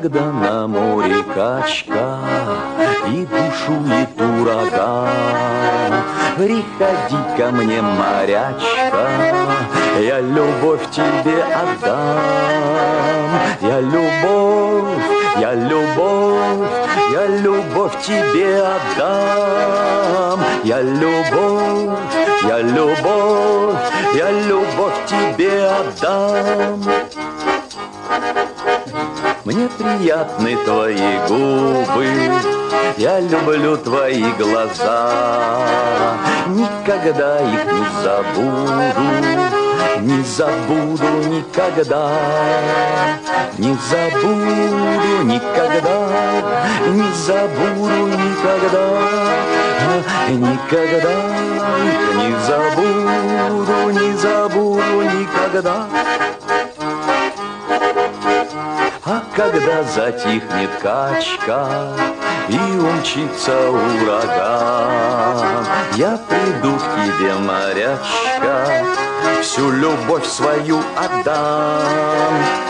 когда на море качка и бушует ураган. Приходи ко мне, морячка, я любовь тебе отдам. Я любовь, я любовь, я любовь тебе отдам. Я любовь, я любовь, я любовь тебе отдам. Мне приятны твои губы, я люблю твои глаза. Никогда их не забуду, не забуду никогда. Не забуду никогда, не забуду никогда. Никогда их не забуду, не забуду никогда. А когда затихнет качка и умчится ураган, я приду к тебе, морячка, всю любовь свою отдам.